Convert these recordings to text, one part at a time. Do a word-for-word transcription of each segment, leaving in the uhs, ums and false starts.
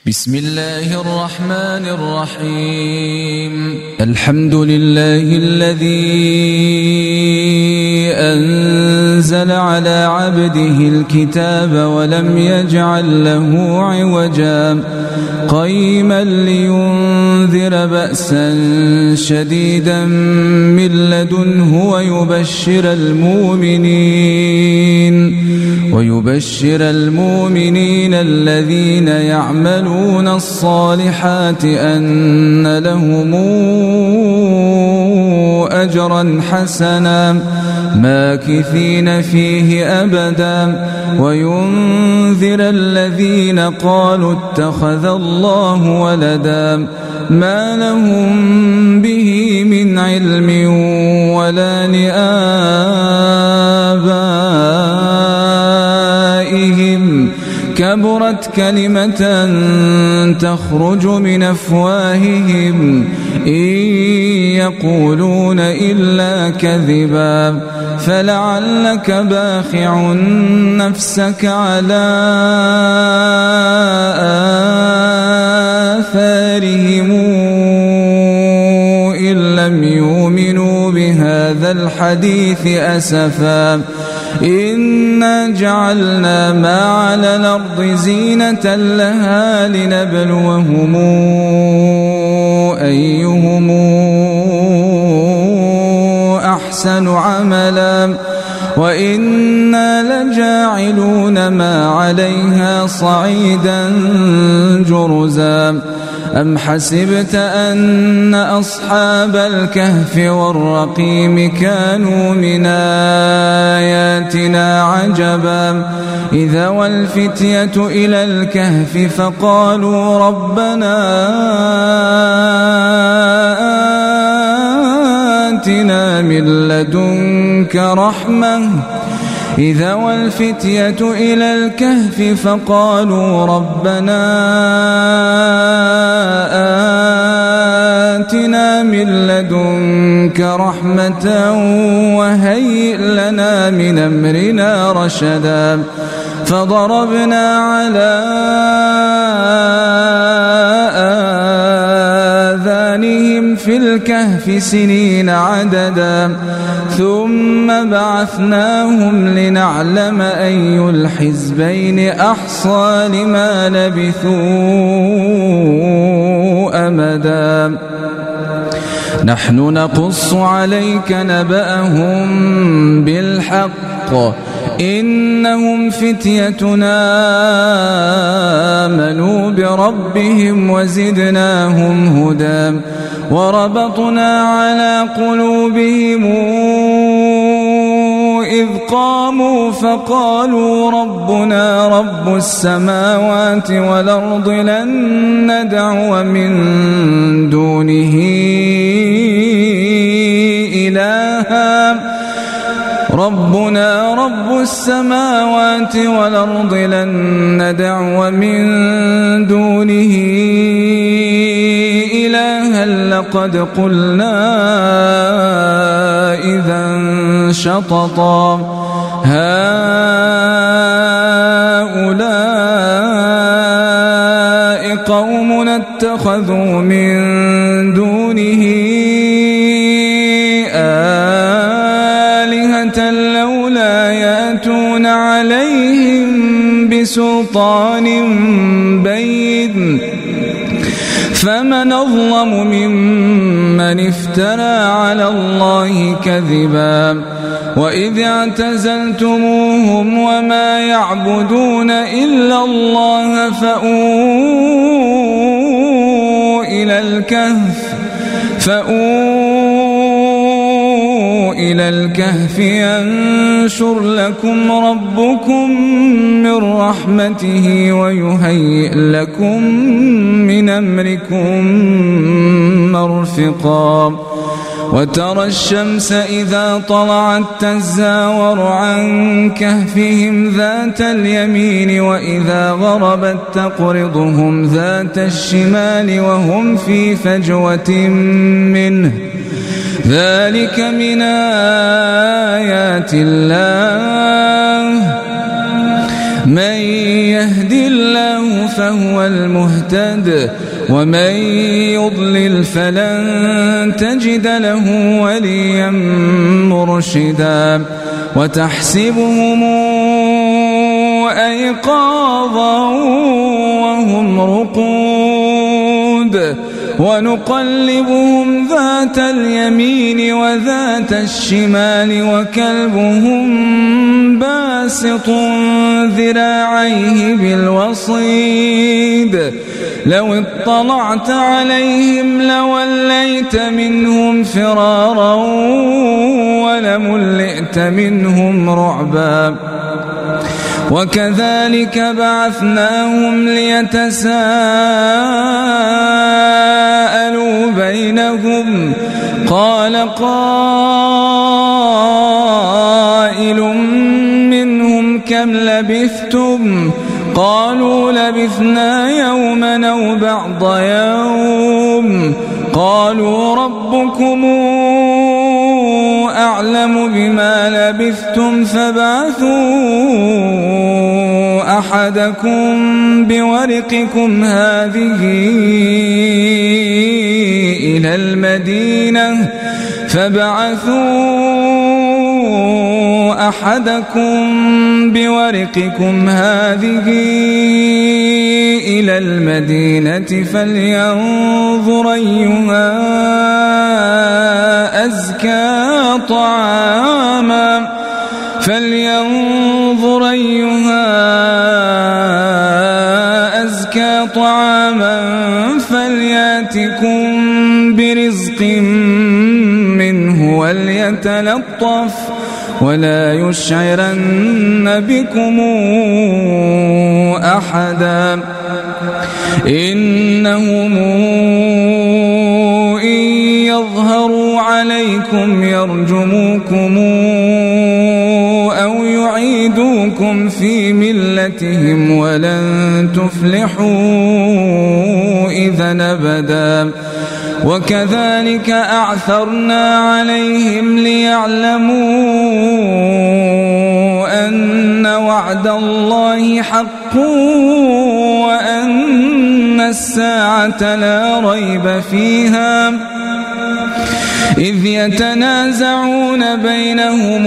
بسم الله الرحمن الرحيم الحمد لله الذي أنزل على عبده الكتاب ولم يجعل له عوجا قيما لينذر بأسا شديدا من لدنه ويبشر المؤمنين ويبشر المؤمنين الذين يعملون الصالحات أن لهم أجرا حسنا ماكثين فيه أبدا وينذر الذين قالوا اتخذ الله ولدا ما لهم به من علم ولا لآبائهم كبرت كلمة تخرج من أفواههم إن يقولون إلا كذبا فلعلك باخع نفسك على آثارهم إن لم يؤمنوا بهذا الحديث أسفا إنا جعلنا ما على الأرض زينة لها لنبلوهم أيهم أحسن عملا وإنا لجاعلون ما عليها صعيدا جرزا أم حسبت أن أصحاب الكهف والرقيم كانوا من آياتنا عجبا إذا والفتية إلى الكهف فقالوا ربنا آتنا من لدنك رحمة إذا والفتية إلى الكهف فقالوا ربنا آتنا من لدنك رحمة وهيئ لنا من أمرنا رشدا فضربنا على آذانهم في الكهف سنين عددا ثم بعثناهم لنعلم أي الحزبين أحصى لما لبثوا أمدا نحن نقص عليك نبأهم بالحق إنهم فتيتنا آمنوا بربهم وزدناهم هدى وربطنا على قلوبهم إذ قاموا فقالوا ربنا رب السماوات والأرض لن ندعو من دونه إلها ربنا رب السماوات والأرض لن ندعو من دونه إلها لقد قلنا إذا شططا هؤلاء قوم اتخذوا من دونه آلهة لولا يأتون عليهم بسلطان بين فمن أظلم ممن افترى على الله كذبا وإذ اعتزلتموهم وما يعبدون إلا الله فأووا إلى الكهف فأووا إلى الكهف ينشر لكم ربكم من رحمته ويهيئ لكم من أمركم مرفقا وترى الشمس إذا طلعت تزاور عن كهفهم ذات اليمين وإذا غربت تقرضهم ذات الشمال وهم في فجوة منه ذلك من آيات الله من يهد الله فهو المهتد ومن يضلل فلن تجد له وليا مرشدا وتحسبهم أيقاظا وهم رقود ونقلبهم ذات اليمين وذات الشمال وكلبهم باسط ذراعيه بالوصيد لو اطلعت عليهم لوليت منهم فرارا ولملئت منهم رعبا وكذلك بعثناهم ليتساءلوا بينهم قال قائل منهم كم لبثتم قالوا لبثنا يوما أو بعض يوم قالوا ربكم أعلم بما لبثتم فابعثوا أحدكم بورقكم هذه إلى المدينة فابعثوا أحدكم بورقكم هذه إلى المدينة فلينظر أيها أزكى طعاما فلينظر أيها أزكى طعاما فلياتكم برزق منه وليتلطف ولا يشعرن بكم أحدا إنهم إن يظهروا عليكم يرجموكم أو يعيدوكم في ملتهم ولن تفلحوا إذا أبدا وكذلك أعثرنا عليهم ليعلموا أن وعد الله حق وأن الساعة لا ريب فيها إذ يتنازعون بينهم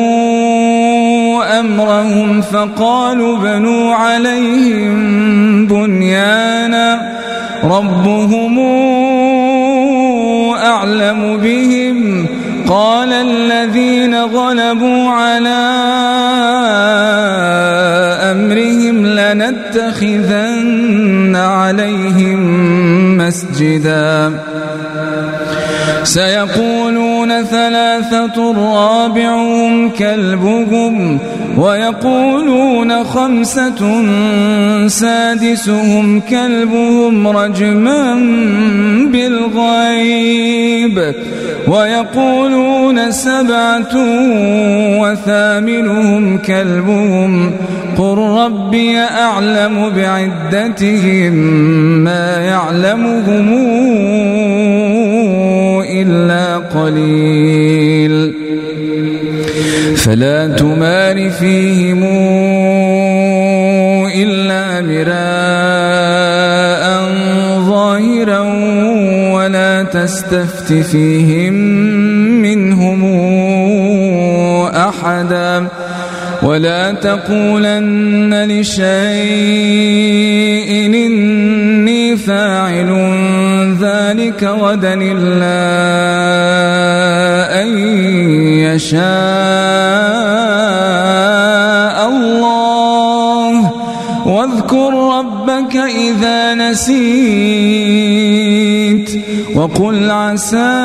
أمرهم فقالوا بنوا عليهم بنيانا ربهم أعلم بهم قال الذين غلبوا على أمرهم لنتخذن عليهم مسجدا سيقولون ثلاثة رابعهم كلبهم ويقولون خمسة سادسهم كلبهم رجما بالغيب ويقولون سبعة وثامنهم كلبهم قل ربي أعلم بعدتهم ما يعلمهم إلا قليل فلا تمار فيهم إلا مراء ظاهرا ولا تستفت فيهم منهم أحدا ولا تقولن لشيء إني فاعل ذلك غدا إلا أن يشاء الله واذكر ربك إذا نسيت وقل عسى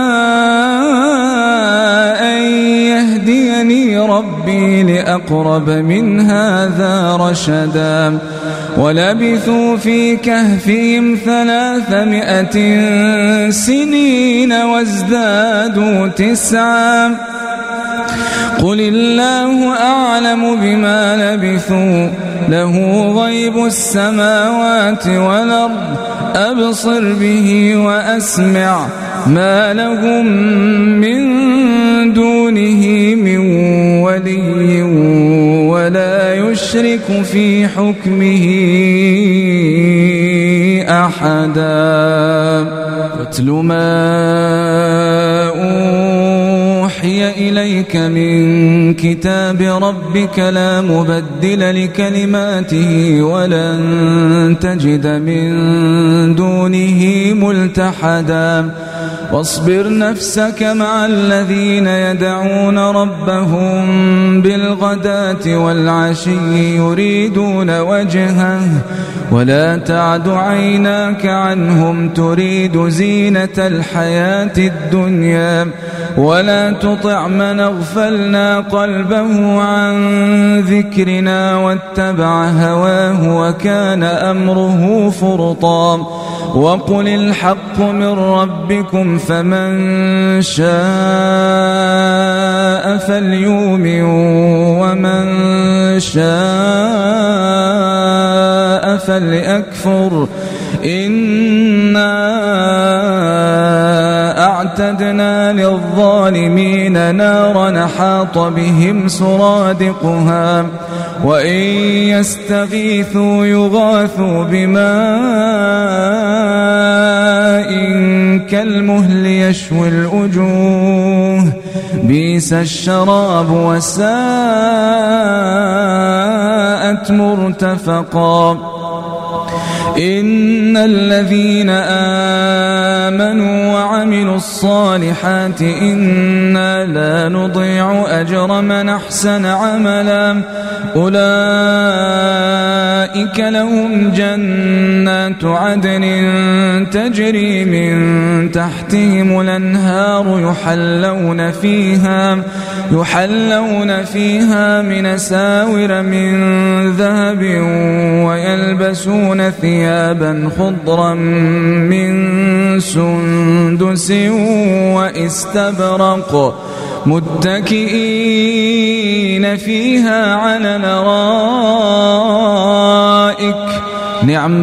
أن يهديني ربي لأقرب من هذا رشدا ولبثوا في كهفهم ثلاثمائة سنين وازدادوا تسعا قل الله أعلم بما لبثوا له غيب السماوات والأرض أبصر به وأسمع ما لهم من دونه من ولي ولا يشرك يشرك في حكمه أحدا واتل ما أوحي إليك من كتاب ربك لا مبدل لكلماته ولن تجد من دونه ملتحدا واصبر نفسك مع الذين يدعون ربهم بالغداة والعشي يريدون وجهه ولا تعد عيناك عنهم تريد زينة الحياة الدنيا ولا تطع من اغفلنا قلبه عن ذكرنا واتبع هواه وكان أمره فرطا وقل الحق من ربكم فمن شاء فليؤمن ومن شاء فليكفر إنا أعتدنا للظالمين نارا حاط بهم سرادقها وإن يستغيثوا يغاثوا بماء كالمهل يشوي الوجوه بئس الشراب وساءت مرتفقا إن الذين آمنوا وعملوا الصالحات إنا لا نضيع أجر من أحسن عملا أولئك لهم جنات عدن تجري من تحتهم الأنهار يحلون فيها يحلون فيها من أساور من ذهب ويلبسون ثيابا خضرا من سندس واستبرق متكئين فيها على الأرائك نعم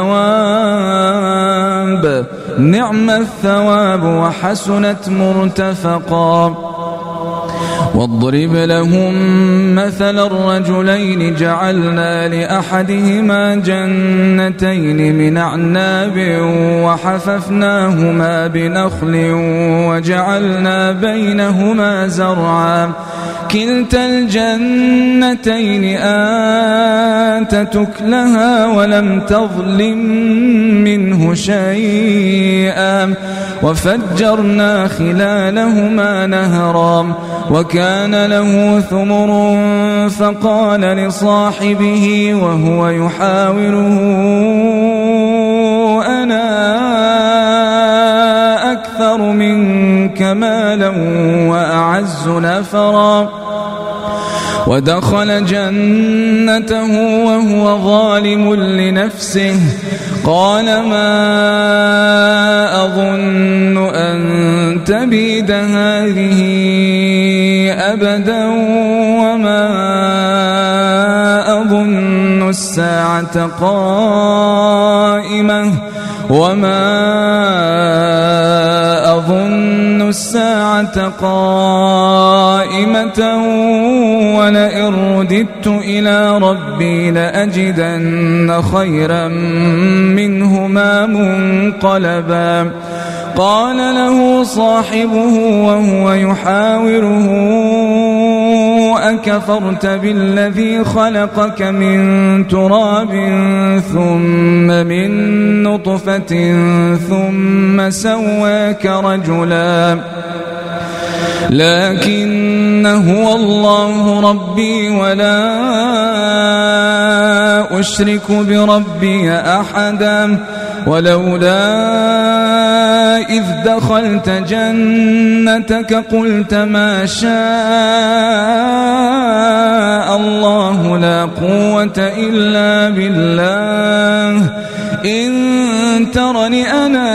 الثواب نعم الثواب وحسنت مرتفقا واضرب لهم مثل الرجلين جعلنا لأحدهما جنتين من أعناب وحففناهما بنخل وجعلنا بينهما زرعا كلتا الجنتين آتت أكلها ولم تظلم منه شيئا وفجرنا خلالهما نهرا وكان له ثمر فقال لصاحبه وهو يحاوره أنا أكثر منك مالا وأعز نفرا ودخل جنته وهو ظالم لنفسه قال ما أظن أن تبيد هذه أبدا وما أظن الساعة قائمة وما أظن الساعة قائمة ولئن رددت إلى ربي لأجدن خيرا منهما منقلبا قال له صاحبه وهو يحاوره أكفرت بالذي خلقك من تراب ثم من نطفة ثم سواك رجلا لكن هو الله ربي ولا أشرك بربي أحدا ولولا إذ دخلت جنتك قلت ما شاء الله لا قوة إلا بالله إن ترني أنا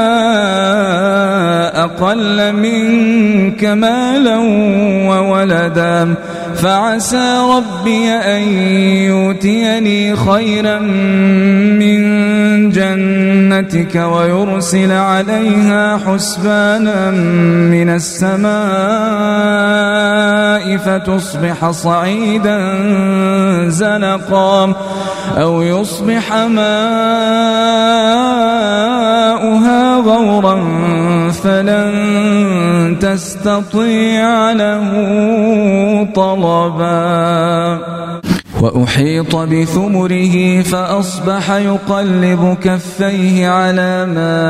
أقل منك مالا وولدا فعسى ربي أن يؤتيني خيرا من جنتك ويرسل عليها حسبانا من السماء فتصبح صعيدا زلقا أو يصبح ماؤها غورا فلن تستطيع له طلبا وأحيط بثمره فأصبح يقلب كفيه على ما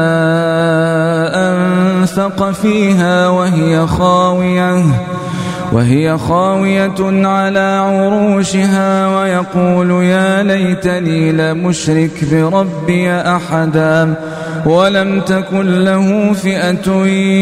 أنفق فيها وهي خاوية وهي خاوية على عروشها ويقول يا ليتني لمشرك بربي أحدا ولم تكن له فئة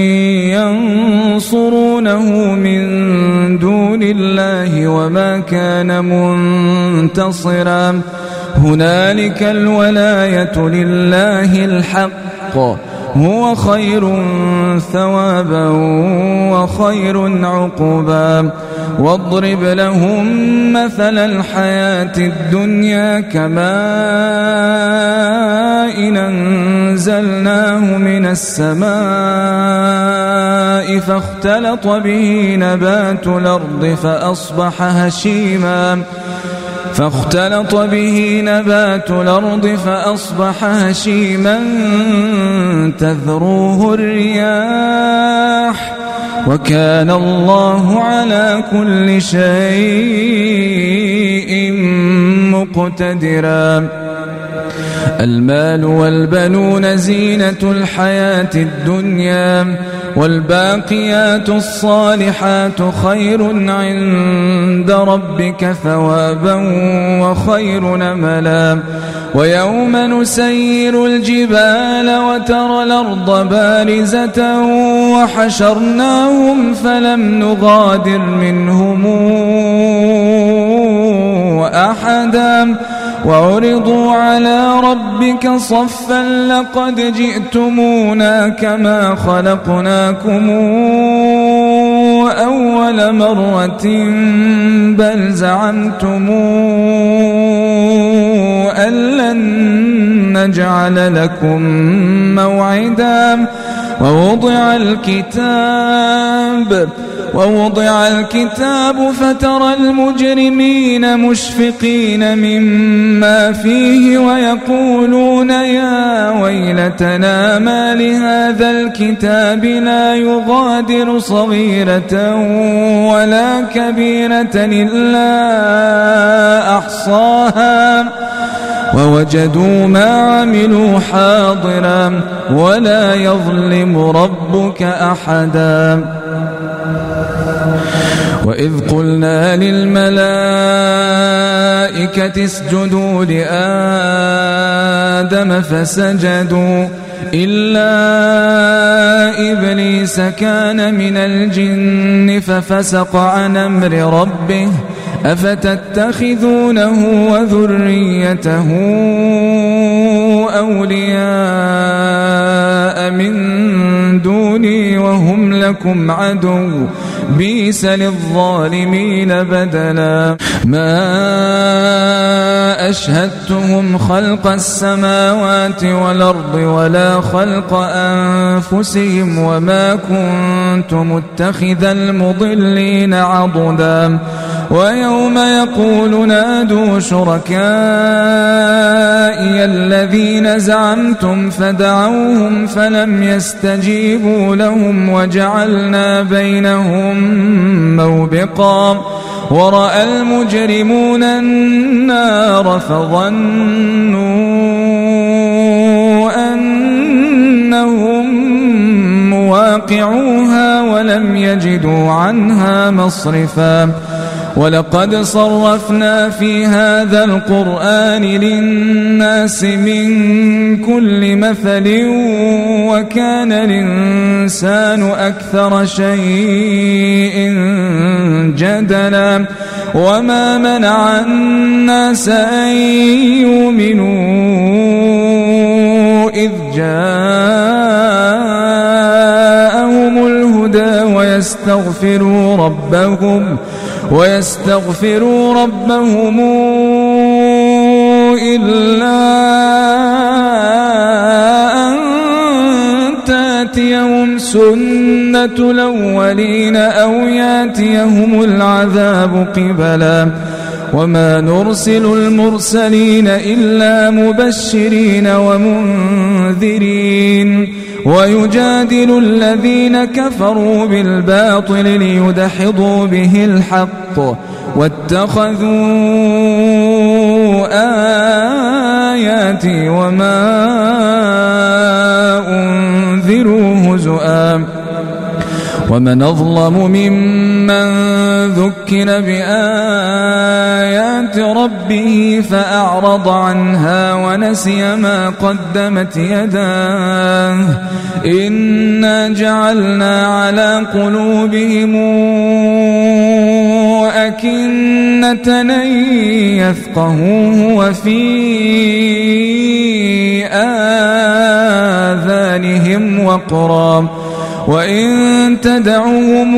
ينصرونه من دون الله وما كان منتصرا هنالك الولاية لله الحق هو خير ثوابا وخير عقبا واضرب لهم مثل الحياة الدنيا كماء أنزلناه من السماء فاختلط به نبات الأرض فأصبح هشيما فاختلط به نبات الأرض فأصبح هشيما تذروه الرياح وكان الله على كل شيء مقتدرا المال والبنون زينة الحياة الدنيا والباقيات الصالحات خير عند ربك ثوابا وخير نملا ويوم نسير الجبال وترى الأرض بارزة وحشرناهم فلم نغادر منهم أحدا وعرضوا على ربك صفا لقد جئتمونا كما خلقناكم أول مرة بل زعمتم أن لن نجعل لكم موعدا ووضع الكتاب ووضع الكتاب فترى المجرمين مشفقين مما فيه ويقولون يا ويلتنا ما لهذا الكتاب لا يغادر صغيرة ولا كبيرة إلا أحصاها ووجدوا ما عملوا حاضرا ولا يظلم ربك أحدا وإذ قلنا للملائكة اسجدوا لآدم فسجدوا إلا إبليس كان من الجن ففسق عن أمر ربه أفتتخذونه وذريته أولياء من دوني وهم لكم عدو بئس للظالمين بدلا ما أشهدتهم خلق السماوات والأرض ولا خلق أنفسهم وما كنت متخذ المضلين عضدا ويوم يقول نادوا شركائي الذين زعمتم فدعوهم فلم يستجيبوا لهم وجعلنا بينهم موبقا ورأى المجرمون النار فظنوا أنهم مواقعوها ولم يجدوا عنها مصرفا ولقد صرفنا في هذا القرآن للناس من كل مثل وكان الإنسان أكثر شيء جدلا وما منع الناس أن يؤمنوا إذ جاءهم الهدى ويستغفروا ربهم ويستغفروا ربهم إلا أن تأتيهم سنة الأولين أو ياتيهم العذاب قبلا وما نرسل المرسلين إلا مبشرين ومنذرين ويجادل الذين كفروا بالباطل ليدحضوا به الحق واتخذوا آياتي وما أنذروا هزؤا ومن أظلم ممن ذكر بآيات ربه فأعرض عنها ونسي ما قدمت يداه إنا جعلنا على قلوبهم أكنة أن يفقهوه وفي آذانهم وقرا وإن تدعوهم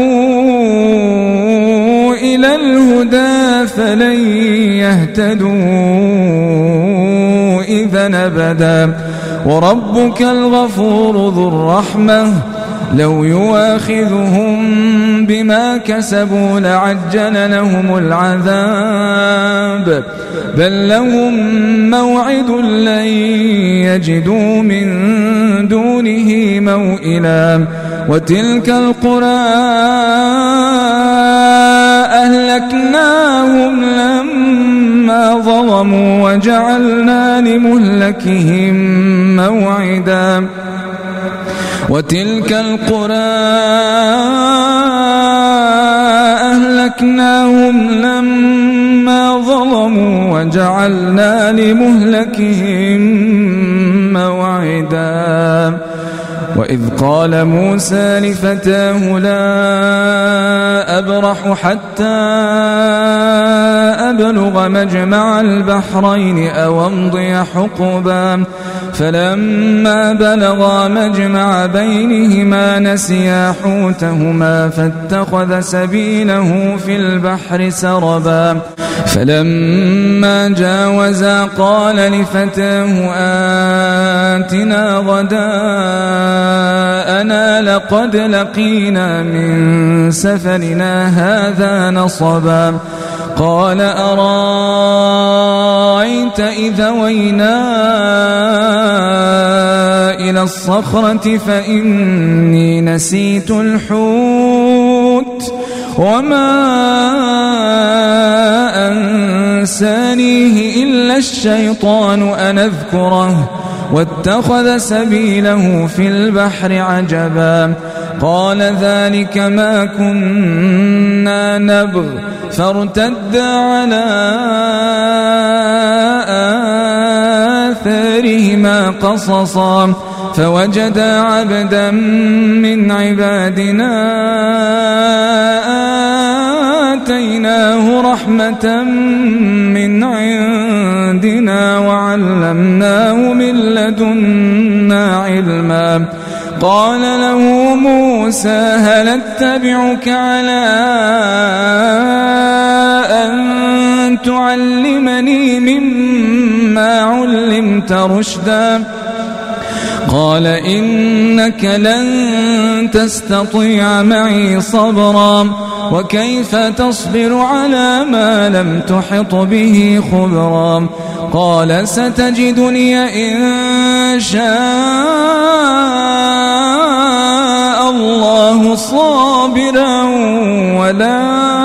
إلى الهدى فلن يهتدوا إذا أبدا وربك الغفور ذو الرحمة لو يواخذهم بما كسبوا لعجل لهم العذاب بل لهم موعد لن يجدوا من دونه موئلا وتلك القرى أهلكناهم لما ظلموا وجعلنا لمهلكهم موعدا وتلك القرى أهلكناهم لما ظلموا وجعلنا لمهلكهم موعدا وإذ قال موسى لفتاه لا أبرح حتى أبلغ مجمع البحرين أو أمضي حقبا فلما بلغا مجمع بينهما نسيا حوتهما فاتخذ سبيله في البحر سربا فلما جاوزا قال لفتاه آتنا غداءنا لقد لقينا من سفرنا هذا نصبا قال أرأيت إذا وينا إلى الصخرة فإني نسيت الحوت وما أنسانيه إلا الشيطان أن أذكره واتخذ سبيله في البحر عجبا قال ذلك ما كنا نبغ فارتدا على آثارهما قصصا فوجدا عبدا من عبادنا آتيناه رحمة من عندنا وعلمناه من لدنا علما قال له موسى هل اتبعك على أن تعلمني مما علمت رشدا قال إنك لن تستطيع معي صبرا وكيف تصبر على ما لم تحط به خبرا قال ستجدني إن شاء الله صابرا ولا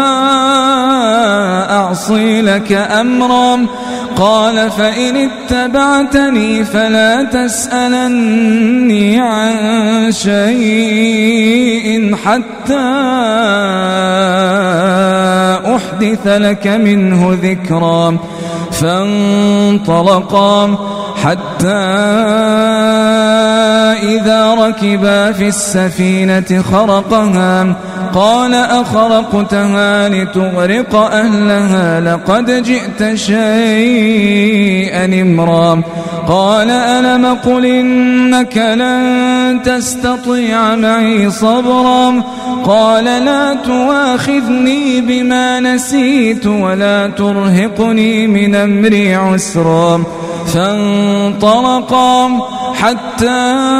أعصي لك أمرا قال فإن اتبعتني فلا تسألني عن شيء حتى أحدث لك منه ذكرا فانطلقا حتى إذا ركبا في السفينة خرقها قال أخرقتها لتغرق أهلها لقد جئت شيئا إمرا قال ألم قل إنك لن تستطيع معي صبرا قال لا تواخذني بما نسيت ولا ترهقني من أمري عسرا فانطلقا حتى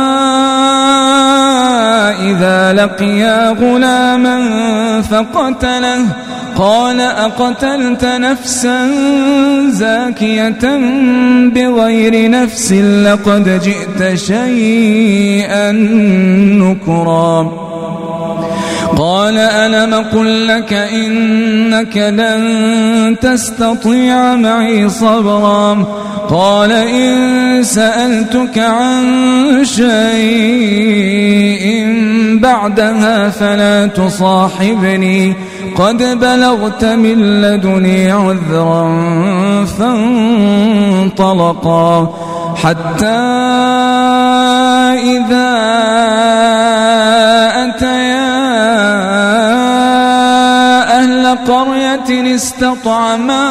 إذا لقيا غلاما فقتله قال أقتلت نفسا زاكية بغير نفس لقد جئت شيئا نكرا قال ألم قل لك إنك لن تستطيع معي صبرا قال إن سألتك عن شيء بعدها فلا تصاحبني قد بلغت من لدني عذرا فانطلقا حتى إذا أتيا أهل قرية استطعما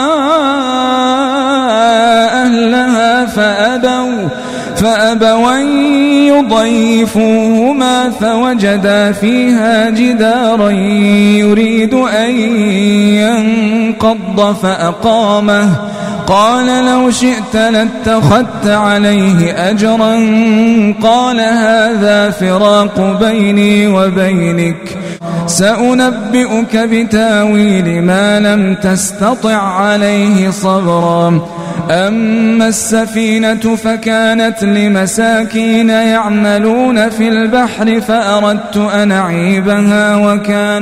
أهلها فأبوا فأبوا أن يضيفوهما فوجدا فيها جدارا يريد أن ينقض فأقامه قال لو شئت لاتخذت عليه أجرا قال هذا فراق بيني وبينك سأنبئك بتاويل ما لم تستطع عليه صبرا أما السفينة فكانت لمساكين يعملون في البحر فأردت أن أعيبها وكان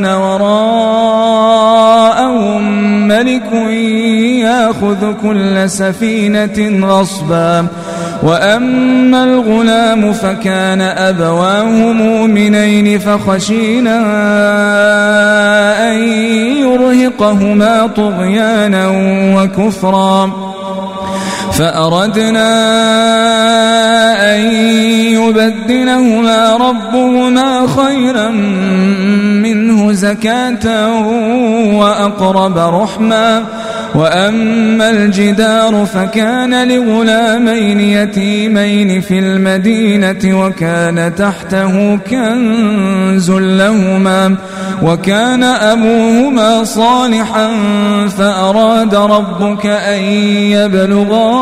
وراءهم ملك يأخذ كل سفينة غصبا وأما الغلام فكان أبواه مؤمنين فخشينا أن يرهقهما طغيانا وكفرا فأردنا أن يبدلهما ربهما خيرا منه زكاة وأقرب رحما وأما الجدار فكان لغلامين يتيمين في المدينة وكان تحته كنز لهما وكان أبوهما صالحا فأراد ربك أن يبلغا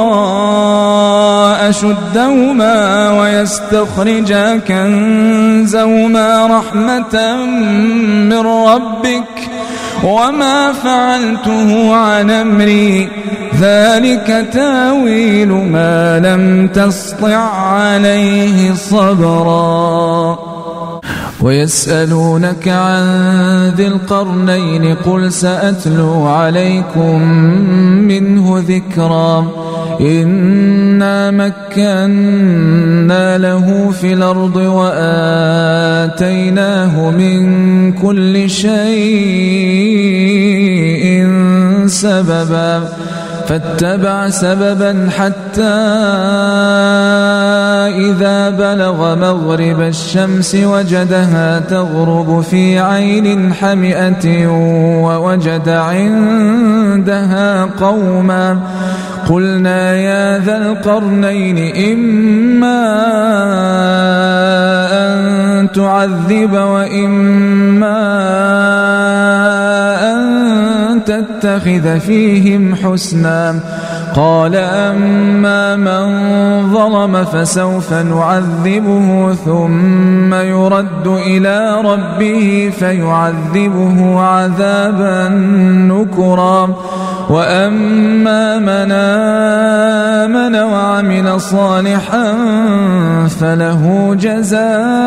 أشدهما ويستخرجا كنزهما رحمة من ربك وما فعلته عن أمري ذلك تاويل ما لم تسطع عليه صبرا ويسألونك عن ذي القرنين قل سأتلو عليكم منه ذكرا إنا مكنا له في الأرض وآتيناه من كل شيء سببا فاتبع سببا حتى إذا بلغ مغرب الشمس وجدها تغرب في عين حمئة ووجد عندها قوما قلنا يا ذا القرنين إما أن تعذب وإما أن تتخذ فيهم حسنا قال أما من ظلم فسوف نعذبه ثم يرد إلى ربه فيعذبه عذابا نكرا وأما من آمن وعمل صالحا فله جزاء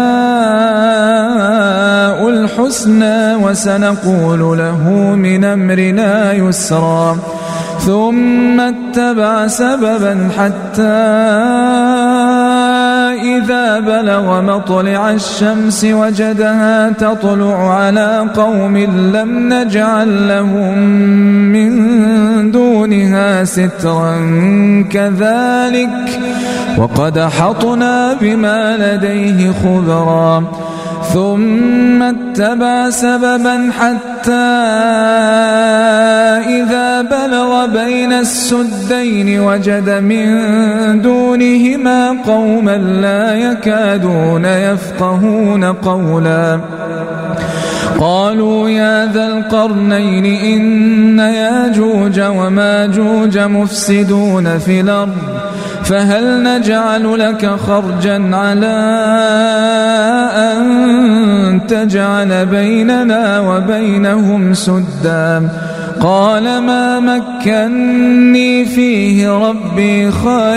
الحسنى وسنقول له من أمرنا يسرا ثم اتبع سببا حتى إذا بلغ مطلع الشمس وجدها تطلع على قوم لم نجعل لهم من دونها سترا كذلك وقد أحطنا بما لديه خبرا ثم اتبع سببا حتى إذا بلغ بين السدين وجد من دونهما قوما لا يكادون يفقهون قولا قالوا يا ذا القرنين إن ياجوج وماجوج مفسدون في الأرض فهل نجعل لك خرجا على أن تجعل بيننا وبينهم سدا قال ما مكني فيه ربي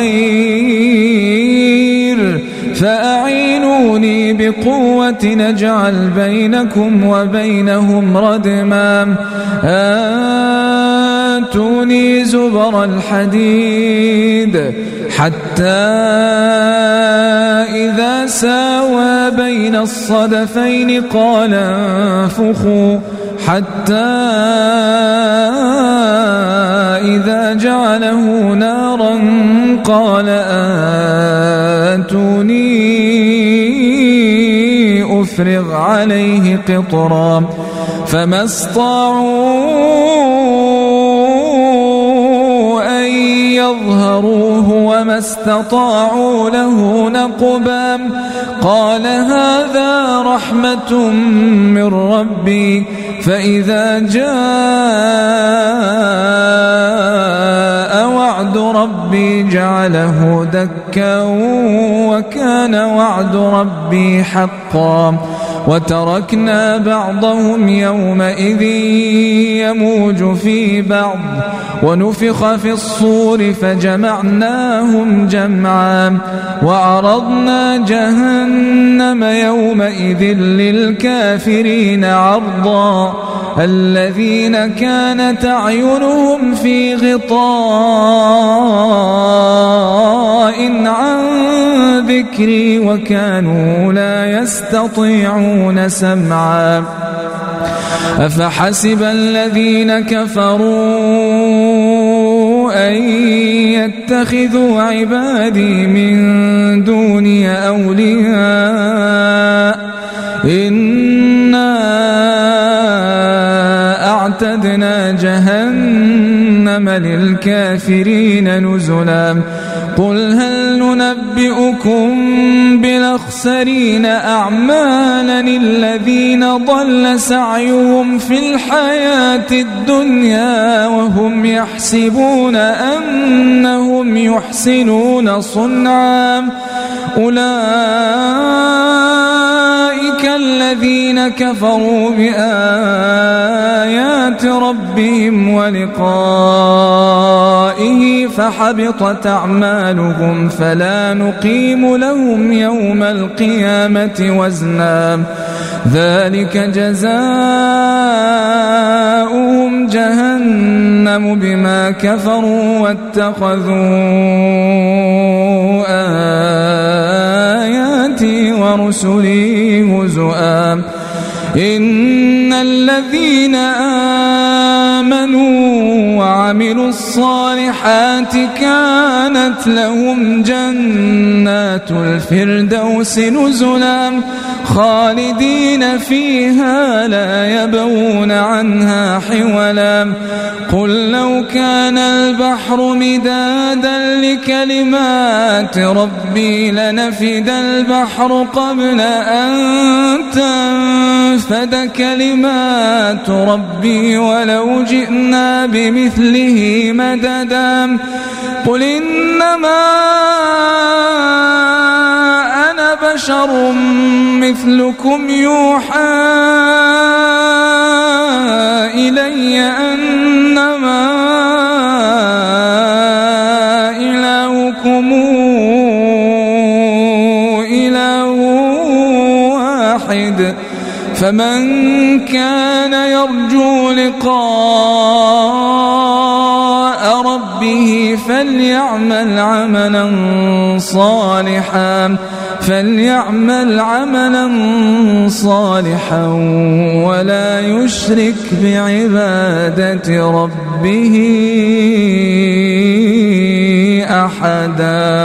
خير فأعينوني بقوة نجعل بينكم وبينهم ردما آتوني زبر الحديد حتى إذا ساوى بين الصدفين قال انفخوا حتى إذا جعله نارا قال آتوني أفرغ عليه قطرا فما استطاعوا أن يظهروه وما استطاعوا له نقبا قال هذا رحمة من ربي فإذا جاء وعد ربي جعله دكا وكان وعد ربي حقا وتركنا بعضهم يومئذ يموج في بعض ونفخ في الصور فجمعناهم جمعا وعرضنا جهنم يومئذ للكافرين عرضا الذين كانت أعينهم في غطاء عن ذكري وكانوا لا يستطيعون سمعا أفحسب الذين كفروا أن يتخذوا عبادي من دوني أولياء إنا أعتدنا جهنم للكافرين نزلا قل هل ننبئكم بالأخسرين أعمالا الذين ضل سعيهم في الحياة الدنيا وهم يحسبون أنهم يحسنون صنعا أولئك الذين كفروا بآيات ربهم ولقائه فحبطت أعمالهم فلا نقيم لهم يوم القيامة وزنا ذلك جزاؤهم جهنم بما كفروا واتخذوا آياتي ورسلي هزؤا إن الذين آمنوا وعملوا الصالحات كانت لهم جنات الفردوس نزلا خالدين فيها لا يبغون عنها حولا قل لو كان البحر مدادا لكلمات ربي لنفد البحر قبل أن تنفد كلمات ربي ولو جئنا بمثله مددا قل إنما أنا بشر مثلكم يوحى إلي أنما إلهكم إله واحد فمن كان يرجو لقاء ربه فليعمل عملا صالحا فليعمل عملا صالحا ولا يشرك بعبادة ربه أحدا.